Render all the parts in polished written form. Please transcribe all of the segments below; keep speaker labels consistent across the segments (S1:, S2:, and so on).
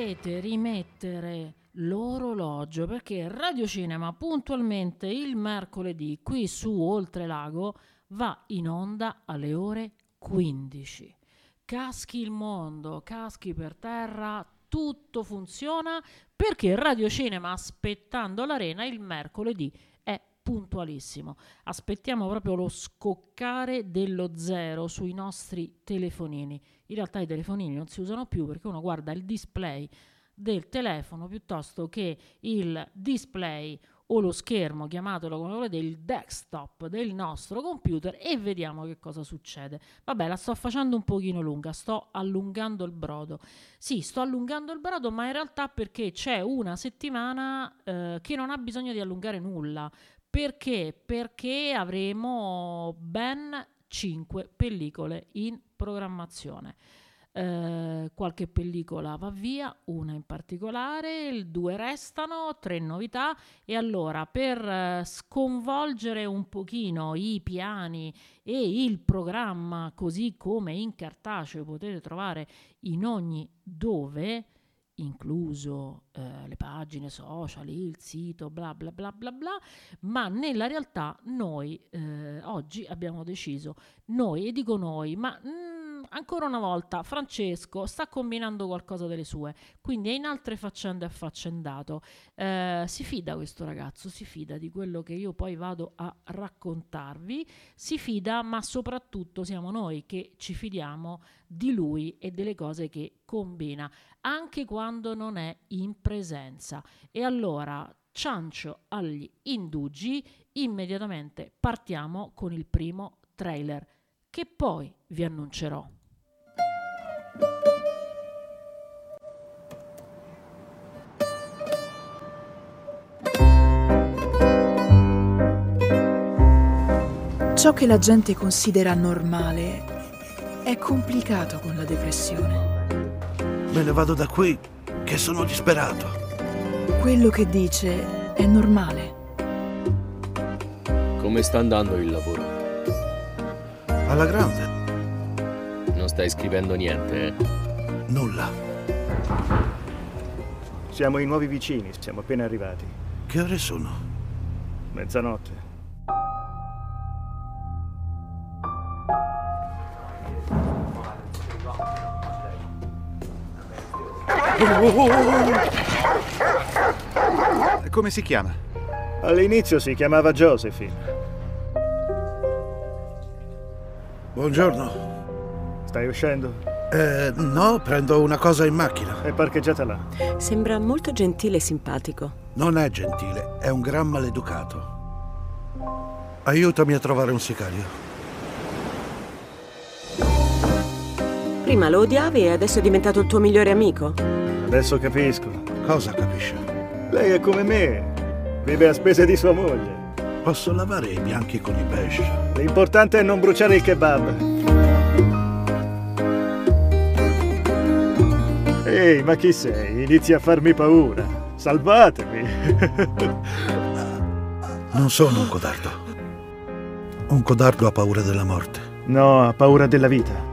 S1: dovete rimettere l'orologio, perché Radio Cinema puntualmente il mercoledì qui su Oltrelago va in onda alle ore 15. Caschi il mondo, caschi per terra, tutto funziona perché Radio Cinema, aspettando l'Arena, il mercoledì è puntualissimo. Aspettiamo proprio lo scoccare dello zero sui nostri telefonini. In realtà i telefonini non si usano più perché uno guarda il display del telefono piuttosto che il display o lo schermo, chiamatelo come volete, il desktop del nostro computer, e vediamo che cosa succede. Vabbè, la sto facendo un pochino lunga, sto allungando il brodo. Sì, sto allungando il brodo, ma in realtà perché c'è una settimana che non ha bisogno di allungare nulla. Perché? Perché avremo ben 5 pellicole in programmazione. Qualche pellicola va via, una in particolare, 2 restano, 3 novità, e allora per sconvolgere un pochino i piani e il programma così come in cartaceo potete trovare in ogni dove, incluso le pagine social, il sito, bla bla bla bla bla, ma nella realtà noi oggi abbiamo deciso, noi, e dico noi, ma ancora una volta Francesco sta combinando qualcosa delle sue, quindi è in altre faccende affaccendato. Si fida questo ragazzo, si fida di quello che io poi vado a raccontarvi, si fida, ma soprattutto siamo noi che ci fidiamo di lui e delle cose che combina, anche quando non è in presenza. E allora, ciancio agli indugi, immediatamente partiamo con il primo trailer, che poi vi annuncerò.
S2: Ciò che la gente considera normale è complicato con la depressione.
S3: Me ne vado da qui, che sono disperato.
S2: Quello che dice è normale.
S4: Come sta andando il lavoro?
S3: Alla grande.
S4: Non stai scrivendo niente, eh?
S3: Nulla.
S5: Siamo i nuovi vicini, siamo appena arrivati.
S3: Che ore sono?
S5: Mezzanotte.
S6: Come si chiama?
S5: All'inizio si chiamava Josephine.
S3: Buongiorno.
S5: Stai uscendo?
S3: No, prendo una cosa in macchina.
S5: È parcheggiata là.
S7: Sembra molto gentile e simpatico.
S3: Non è gentile, è un gran maleducato. Aiutami a trovare un sicario.
S7: Prima lo odiavi e adesso è diventato il tuo migliore amico?
S5: Adesso capisco.
S3: Cosa capisce?
S5: Lei è come me. Vive a spese di sua moglie.
S3: Posso lavare i bianchi con i beige.
S5: L'importante è non bruciare il kebab. Ehi, ma chi sei? Inizi a farmi paura. Salvatemi.
S3: Non sono un codardo. Un codardo ha paura della morte.
S5: No, ha paura della vita.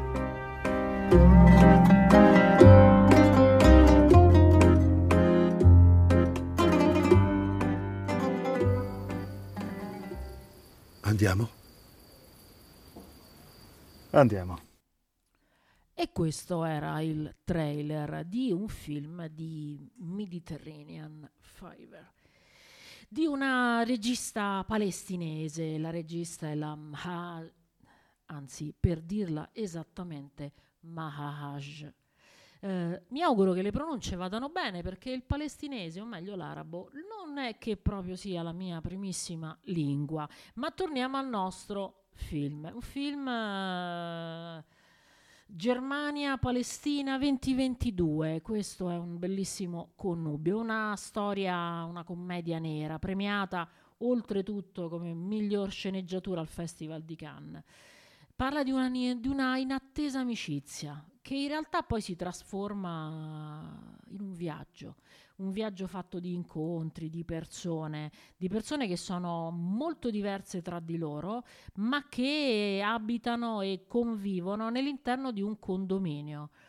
S3: Andiamo?
S5: Andiamo.
S1: E questo era il trailer di un film di Mediterranean Fever, di una regista palestinese. La regista è anzi, per dirla esattamente, Mahaj. Mi auguro che le pronunce vadano bene, perché il palestinese, o meglio l'arabo, non è che proprio sia la mia primissima lingua. Ma torniamo al nostro film. Un film Germania-Palestina 2022. Questo è un bellissimo connubio, una storia, una commedia nera, premiata oltretutto come miglior sceneggiatura al Festival di Cannes. Parla di una inattesa amicizia che in realtà poi si trasforma in un viaggio fatto di incontri, di persone che sono molto diverse tra di loro, ma che abitano e convivono nell'interno di un condominio.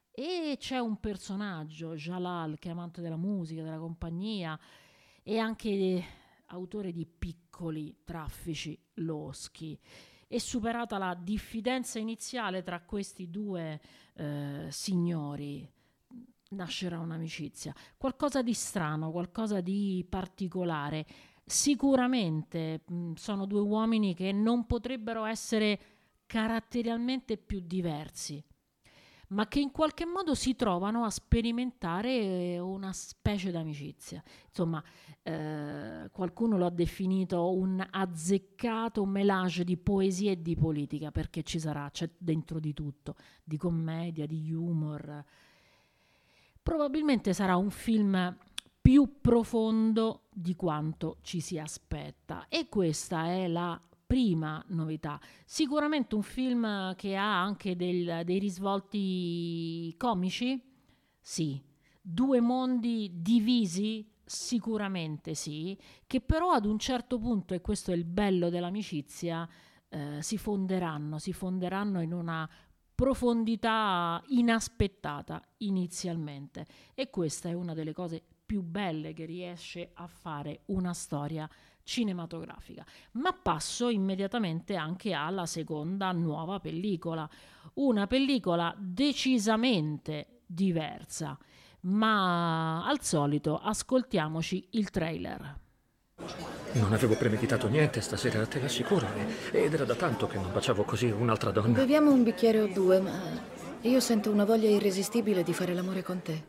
S1: e c'è un personaggio, Jalal, che è amante della musica, della compagnia e anche autore di piccoli traffici loschi. E superata la diffidenza iniziale tra questi due signori, nascerà un'amicizia, qualcosa di strano, qualcosa di particolare. Sicuramente sono due uomini che non potrebbero essere caratterialmente più diversi, ma che in qualche modo si trovano a sperimentare una specie d'amicizia. Insomma, qualcuno lo ha definito un azzeccato mélange di poesia e di politica, perché c'è dentro di tutto, di commedia, di humor. Probabilmente sarà un film più profondo di quanto ci si aspetta, e questa è la prima novità. Sicuramente un film che ha anche dei risvolti comici, sì. Due mondi divisi, sicuramente sì, che però ad un certo punto, e questo è il bello dell'amicizia, si fonderanno in una profondità inaspettata inizialmente, e questa è una delle cose più belle che riesce a fare una storia cinematografica. Ma passo immediatamente anche alla seconda nuova pellicola, una pellicola decisamente diversa, ma al solito ascoltiamoci il trailer.
S6: Non avevo premeditato niente stasera, te l'assicuro, ed era da tanto che non baciavo così un'altra donna.
S2: Beviamo un bicchiere o due, ma io sento una voglia irresistibile di fare l'amore con te.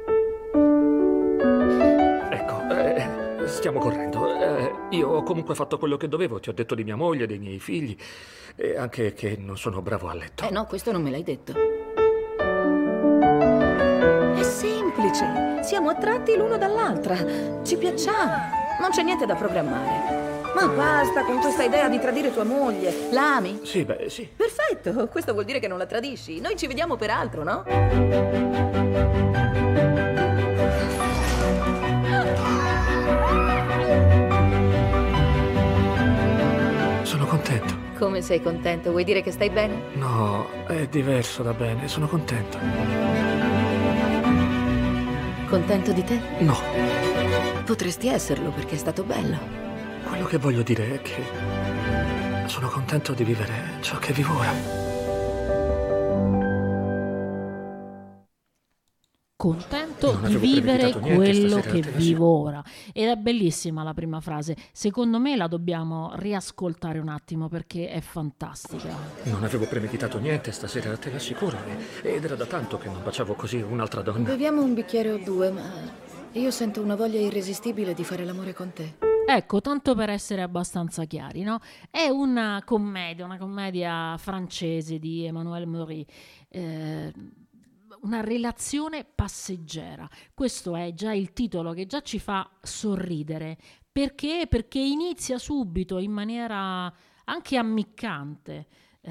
S6: Ecco, stiamo correndo. Io ho comunque fatto quello che dovevo, ti ho detto di mia moglie, dei miei figli, e anche che non sono bravo a letto.
S2: No, questo non me l'hai detto. È semplice, siamo attratti l'uno dall'altra, ci piacciamo. Non c'è niente da programmare. Ma basta con questa idea di tradire tua moglie. La ami?
S6: Sì, beh, sì.
S2: Perfetto, questo vuol dire che non la tradisci. Noi ci vediamo per altro, no?
S6: Sono contento.
S2: Come sei contento? Vuoi dire che stai bene?
S6: No, è diverso da bene, sono contento.
S2: Contento di te?
S6: No,
S2: Potresti esserlo perché è stato bello.
S6: quello che voglio dire è che sono contento di vivere ciò che vivo ora.
S1: Contento
S6: Non
S1: di
S6: avevo
S1: vivere
S6: premeditato niente
S1: quello
S6: stasera,
S1: che
S6: te la
S1: vivo ora. Ed è bellissima la prima frase. Secondo me la dobbiamo riascoltare un attimo perché è fantastica.
S6: Non avevo premeditato niente stasera, te l'assicuro, ed era da tanto che non baciavo così un'altra donna.
S2: Beviamo un bicchiere o due, ma io sento una voglia irresistibile di fare l'amore con te.
S1: Ecco, tanto per essere abbastanza chiari, no? È una commedia francese di Emmanuel Moury. Una relazione passeggera. Questo è già il titolo che già ci fa sorridere. Perché? Perché inizia subito in maniera anche ammiccante.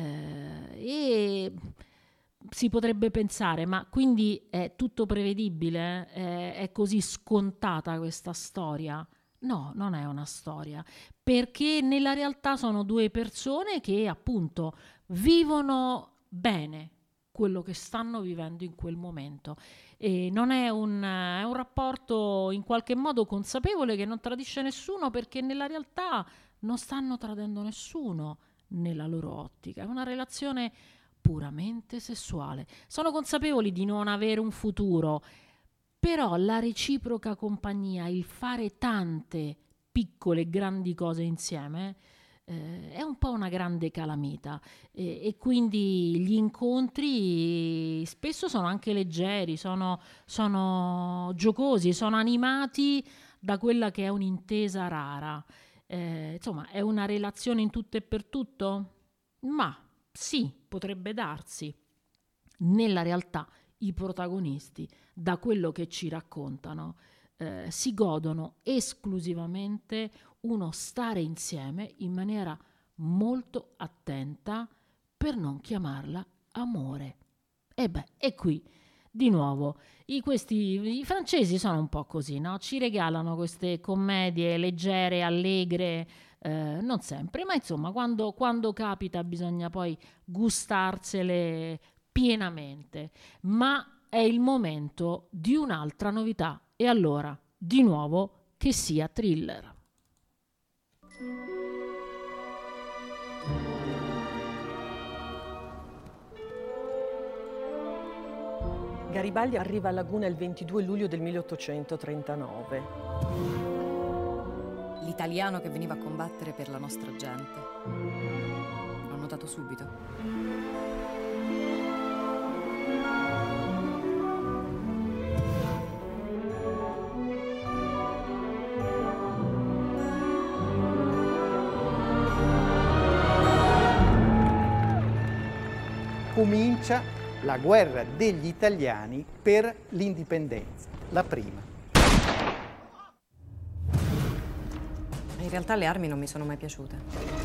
S1: E si potrebbe pensare, ma quindi è tutto prevedibile? È così scontata questa storia? No, non è una storia, perché nella realtà sono due persone che appunto vivono bene quello che stanno vivendo in quel momento, e non è è un rapporto in qualche modo consapevole che non tradisce nessuno, perché nella realtà non stanno tradendo nessuno nella loro ottica, è una relazione puramente sessuale, sono consapevoli di non avere un futuro, però la reciproca compagnia, il fare tante piccole e grandi cose insieme, è un po' una grande calamita, e quindi gli incontri spesso sono anche leggeri, sono giocosi, sono animati da quella che è un'intesa rara. Insomma, è una relazione in tutto e per tutto? Ma sì, potrebbe darsi. Nella realtà i protagonisti, da quello che ci raccontano, si godono esclusivamente uno stare insieme in maniera molto attenta per non chiamarla amore. E qui di nuovo i francesi sono un po' così, no? Ci regalano queste commedie leggere, allegre, non sempre, ma insomma quando capita bisogna poi gustarsele pienamente. Ma è il momento di un'altra novità. E allora, di nuovo, che sia thriller.
S8: Garibaldi arriva a Laguna il 22 luglio del 1839.
S9: L'italiano che veniva a combattere per la nostra gente. L'ho notato subito.
S10: Comincia la guerra degli italiani per l'indipendenza, la prima.
S9: In realtà le armi non mi sono mai piaciute.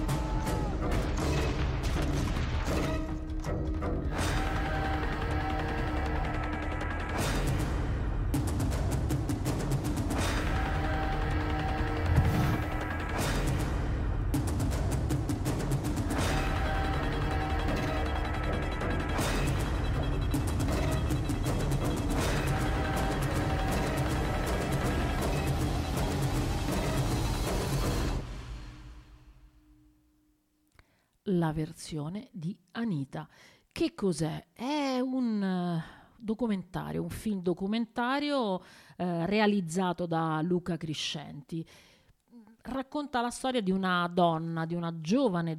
S1: La versione di Anita. Che cos'è? È un documentario, un film documentario realizzato da Luca Criscenti. Racconta la storia di una donna, di una giovane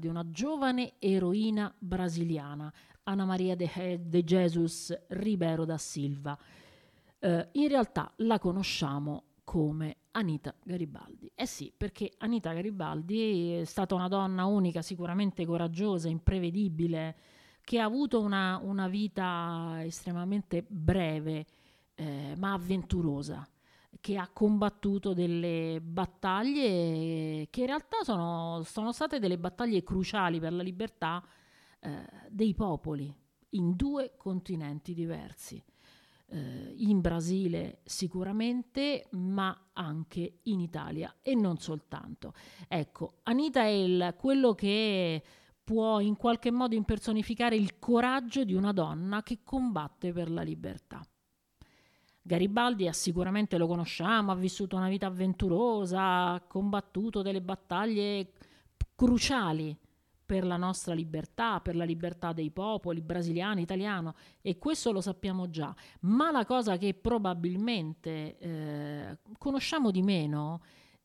S1: eroina brasiliana, Ana Maria de Jesus Ribeiro da Silva. In realtà la conosciamo come Anita Garibaldi. Eh sì, perché Anita Garibaldi è stata una donna unica, sicuramente coraggiosa, imprevedibile, che ha avuto una vita estremamente breve, ma avventurosa, che ha combattuto delle battaglie che in realtà sono state delle battaglie cruciali per la libertà dei popoli in 2 continenti diversi. In Brasile sicuramente, ma anche in Italia e non soltanto. Ecco, Anita è quello che può in qualche modo impersonificare il coraggio di una donna che combatte per la libertà. Garibaldi sicuramente lo conosciamo, ha vissuto una vita avventurosa, ha combattuto delle battaglie cruciali per la nostra libertà, per la libertà dei popoli brasiliano, italiano, e questo lo sappiamo già. Ma la cosa che probabilmente conosciamo di meno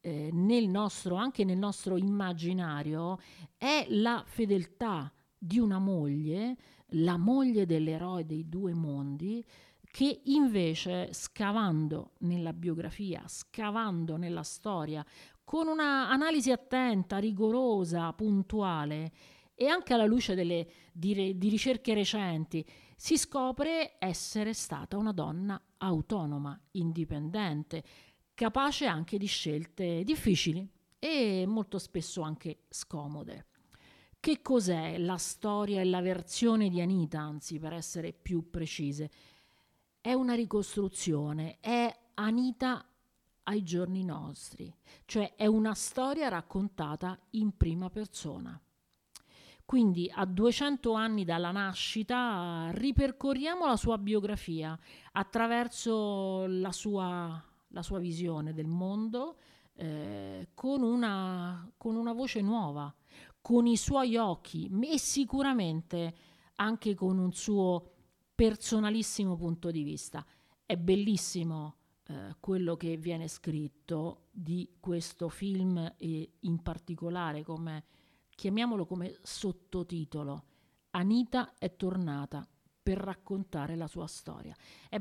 S1: anche nel nostro immaginario è la fedeltà di una moglie, la moglie dell'eroe dei 2 mondi, che invece, scavando nella biografia, scavando nella storia, con una analisi attenta, rigorosa, puntuale e anche alla luce di ricerche recenti, si scopre essere stata una donna autonoma, indipendente, capace anche di scelte difficili e molto spesso anche scomode. Che cos'è la storia e la versione di Anita, anzi, per essere più precise? È una ricostruzione, è Anita ai giorni nostri, cioè è una storia raccontata in prima persona. Quindi a 200 anni dalla nascita ripercorriamo la sua biografia attraverso la sua visione del mondo, con una voce nuova, con i suoi occhi e sicuramente anche con un suo personalissimo punto di vista. È bellissimo quello che viene scritto di questo film e in particolare chiamiamolo come sottotitolo: Anita è tornata per raccontare la sua storia.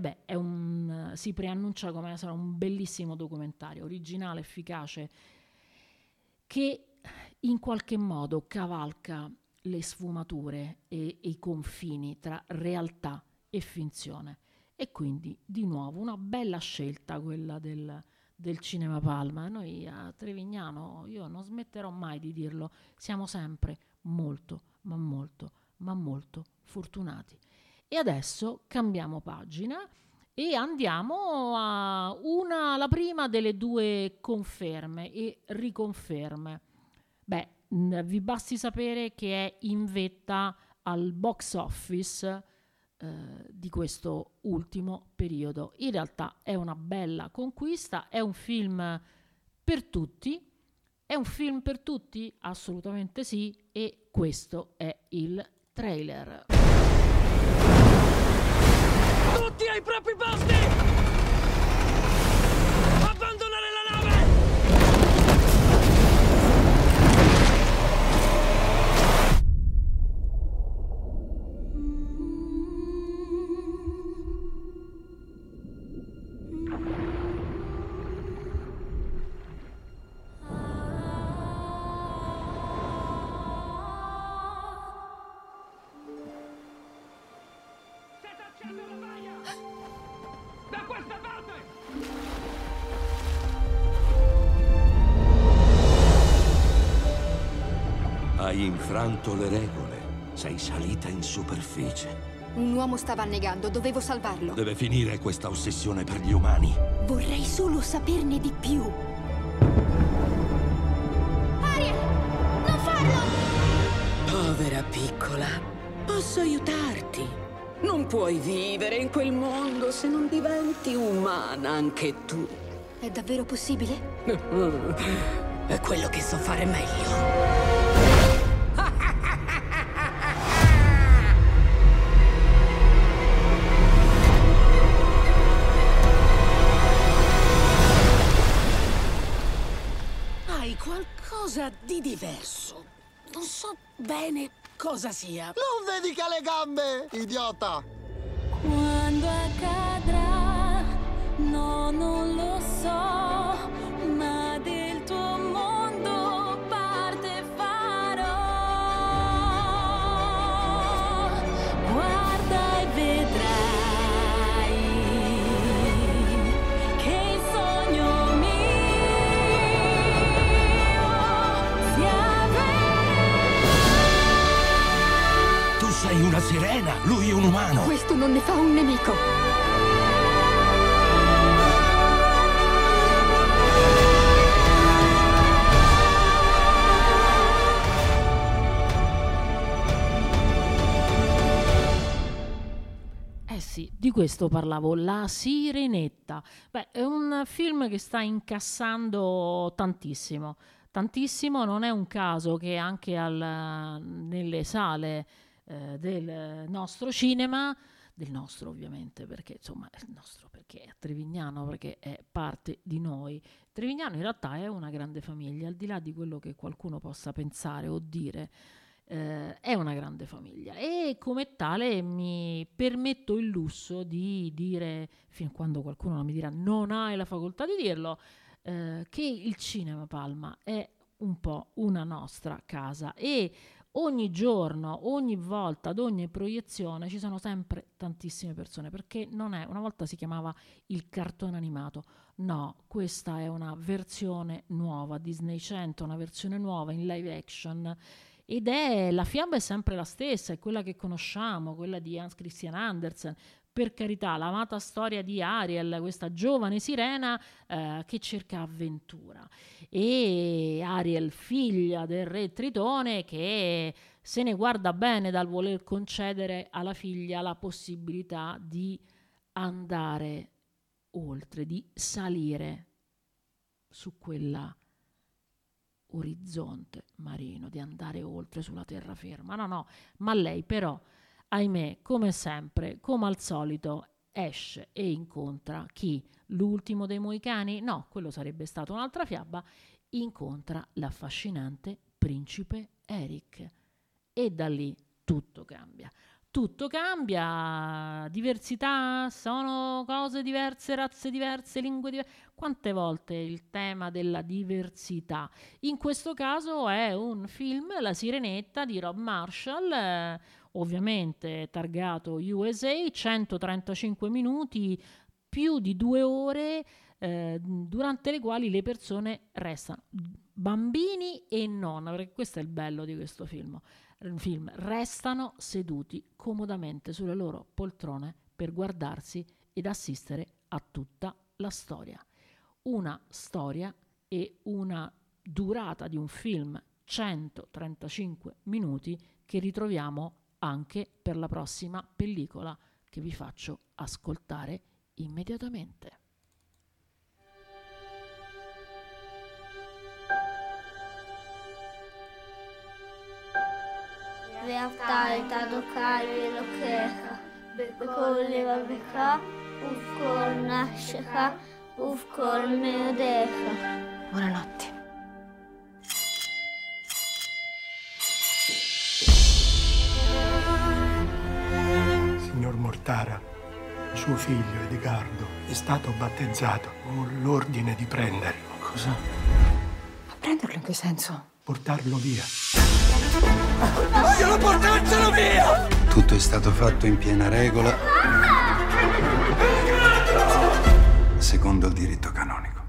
S1: Si preannuncia come sarà un bellissimo documentario, originale, efficace, che in qualche modo cavalca le sfumature e i confini tra realtà e finzione. E quindi di nuovo una bella scelta quella del Cinema Palma. Noi a Trevignano, io non smetterò mai di dirlo, siamo sempre molto, ma molto, ma molto fortunati. E adesso cambiamo pagina e andiamo la prima delle 2 conferme e riconferme. Vi basti sapere che è in vetta al box office di questo ultimo periodo. In realtà è una bella conquista, è un film per tutti. È un film per tutti? Assolutamente sì, e questo è il trailer.
S11: Tutti ai propri posti! Abbandonare la nave! Da questa parte!
S12: Hai infranto le regole. Sei salita in superficie.
S13: Un uomo stava annegando, dovevo salvarlo.
S12: Deve finire questa ossessione per gli umani.
S13: Vorrei solo saperne di più. Ariel, non farlo!
S14: Povera piccola, posso aiutarti. Non puoi vivere in quel mondo se non diventi umana anche tu.
S13: È davvero possibile?
S14: È quello che so fare meglio. Hai qualcosa di diverso. Non so bene cosa sia.
S15: Non vedi che ha le gambe, idiota!
S16: Quando accadrà? No, non lo so, ma del tuo mondo parte farò. Guarda e vedrai che il sogno mio si avverrà.
S12: Tu sei una sirena, lui è un umano.
S13: Questo non ne fa un nemico.
S1: Sì, di questo parlavo, La Sirenetta. Beh, è un film che sta incassando tantissimo, tantissimo. Non è un caso che anche nelle sale del nostro cinema, del nostro ovviamente, perché insomma è il nostro, perché è trevignano, perché è parte di noi. Trevignano in realtà è una grande famiglia, al di là di quello che qualcuno possa pensare o dire. È una grande famiglia e come tale mi permetto il lusso di dire, fin quando qualcuno non mi dirà non hai la facoltà di dirlo, che il Cinema Palma è un po' una nostra casa e ogni giorno, ogni volta, ad ogni proiezione ci sono sempre tantissime persone, perché non è, una volta si chiamava il cartone animato, no, questa è una versione nuova, Disney 100, una versione nuova in live action. Ed la fiaba è sempre la stessa, è quella che conosciamo, quella di Hans Christian Andersen. Per carità, l'amata storia di Ariel, questa giovane sirena che cerca avventura. E Ariel, figlia del re Tritone, che se ne guarda bene dal voler concedere alla figlia la possibilità di andare oltre, di salire su quella orizzonte marino, di andare oltre sulla terraferma. No, ma lei però, ahimè, come sempre, come al solito, esce e incontra chi? L'ultimo dei Moicani? No, quello sarebbe stata un'altra fiaba. Incontra l'affascinante principe Eric e da lì tutto cambia. Tutto cambia, diversità, sono cose diverse, razze diverse, lingue diverse. Quante volte il tema della diversità? In questo caso è un film, La Sirenetta di Rob Marshall, ovviamente targato USA, 135 minuti, più di 2 ore, durante le quali le persone restano, bambini e non, perché questo è il bello di questo film, restano seduti comodamente sulle loro poltrone per guardarsi ed assistere a tutta la storia. Una storia e una durata di un film, 135 minuti, che ritroviamo anche per la prossima pellicola che vi faccio ascoltare immediatamente.
S17: Realtà dokaj lokeha, bekoleva beka, ufkol nasheha, ufkol meodeha.
S2: Buonanotte.
S18: Signor Mortara, suo figlio Edgardo è stato battezzato. Ho l'ordine di prenderlo.
S2: Cosa? Ma prenderlo in che senso?
S18: Portarlo via.
S11: Vogliono portarcelo via!
S19: Tutto è stato fatto in piena regola, secondo il diritto canonico.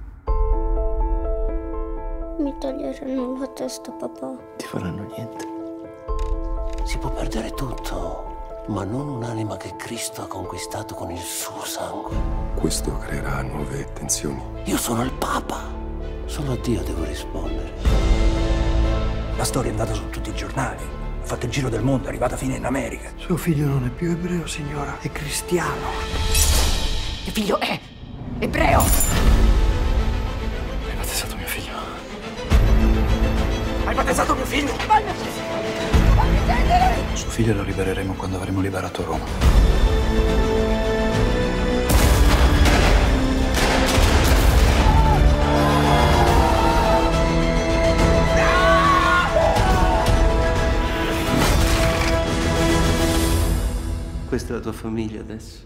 S17: Mi toglieranno la testa, papà.
S20: Ti faranno niente. Si può perdere tutto, ma non un'anima che Cristo ha conquistato con il suo sangue.
S21: Questo creerà nuove tensioni.
S20: Io sono il Papa. Solo a Dio devo rispondere.
S22: La storia è andata su tutti i giornali. Ha fatto il giro del mondo, è arrivata fino in America.
S18: Suo figlio non è più ebreo, signora, è cristiano.
S2: Mio figlio è ebreo!
S18: Hai battezzato mio figlio.
S22: Hai battezzato mio figlio?
S19: Suo figlio lo libereremo quando avremo liberato Roma.
S20: Questa è la tua famiglia adesso.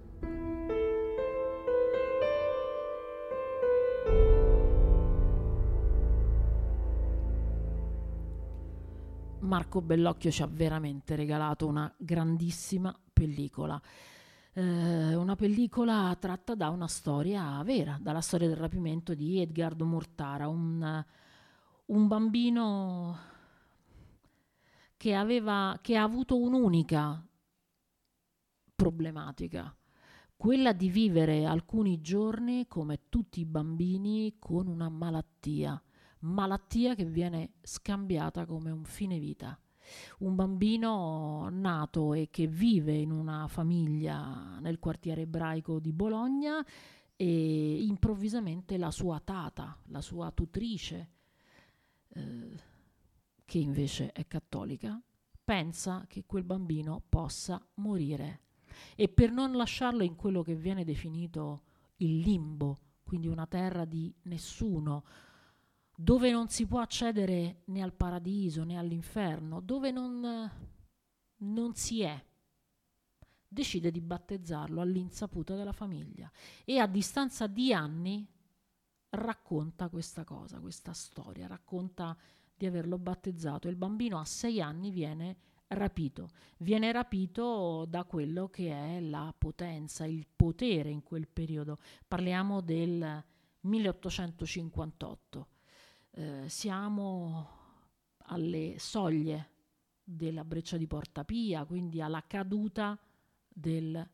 S1: Marco Bellocchio ci ha veramente regalato una grandissima pellicola. Una pellicola tratta da una storia vera, dalla storia del rapimento di Edgardo Mortara, un bambino che ha avuto un'unica problematica, quella di vivere alcuni giorni come tutti i bambini con una malattia che viene scambiata come un fine vita. Un bambino nato e che vive in una famiglia nel quartiere ebraico di Bologna e improvvisamente la sua tata, la sua tutrice, che invece è cattolica, pensa che quel bambino possa morire. E per non lasciarlo in quello che viene definito il limbo, quindi una terra di nessuno, dove non si può accedere né al paradiso né all'inferno, dove non si è, decide di battezzarlo all'insaputa della famiglia e a distanza di anni racconta questa cosa, questa storia, racconta di averlo battezzato. Il bambino a 6 anni viene rapito da quello che è la potenza, il potere in quel periodo. Parliamo del 1858. Siamo alle soglie della breccia di Porta Pia, quindi alla caduta del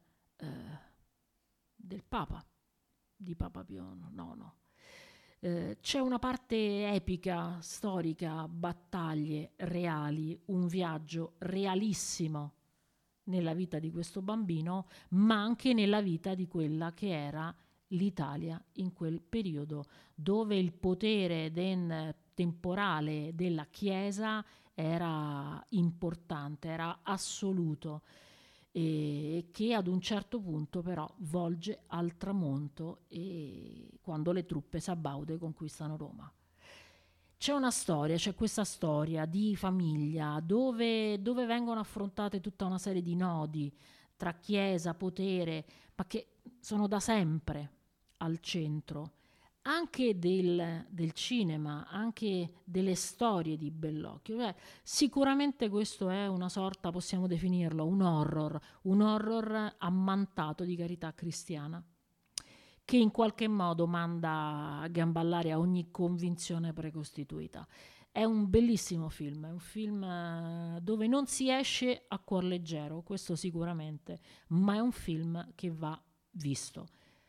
S1: Papa, di Papa Pio IX. C'è una parte epica, storica, battaglie reali, un viaggio realissimo nella vita di questo bambino, ma anche nella vita di quella che era l'Italia in quel periodo, dove il potere temporale della Chiesa era importante, era assoluto, e che ad un certo punto però volge al tramonto e quando le truppe sabaude conquistano Roma. C'è questa storia di famiglia dove vengono affrontate tutta una serie di nodi tra Chiesa, potere, ma che sono da sempre al centro anche del cinema, anche delle storie di Bellocchio. Sicuramente questo è una sorta, possiamo definirlo, un horror ammantato di carità cristiana, che in qualche modo manda a gamballare a ogni convinzione precostituita. È un bellissimo film, è un film dove non si esce a cuor leggero, questo sicuramente, ma è un film che va visto.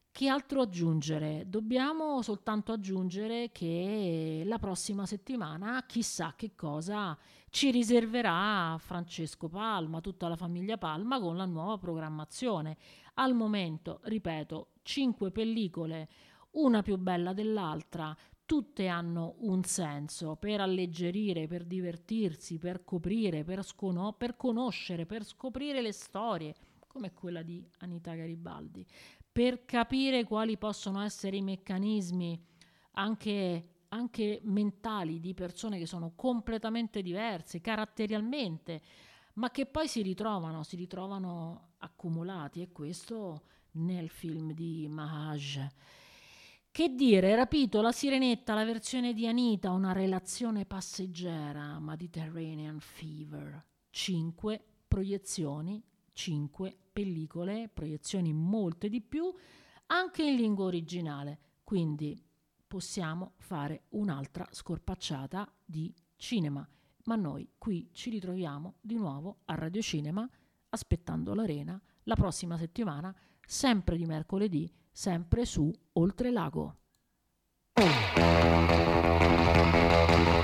S1: Che altro aggiungere? Dobbiamo soltanto aggiungere che la prossima settimana chissà che cosa ci riserverà Francesco Palma, tutta la famiglia Palma, con la nuova programmazione. Al momento, ripeto, 5 pellicole, una più bella dell'altra, tutte hanno un senso per alleggerire, per divertirsi, per coprire, per conoscere, per scoprire le storie, come quella di Anita Garibaldi, per capire quali possono essere i meccanismi anche mentali di persone che sono completamente diverse caratterialmente, ma che poi si ritrovano accumulati, e questo nel film di Mahaj. Che dire, Rapito, La Sirenetta, la versione di Anita, Una relazione passeggera, Mediterranean Fever, 5 proiezioni, 5 pellicole, proiezioni molte di più, anche in lingua originale, quindi possiamo fare un'altra scorpacciata di cinema. Ma noi qui ci ritroviamo di nuovo a Radio Cinema, aspettando l'Arena, la prossima settimana, sempre di mercoledì, sempre su Oltrelago.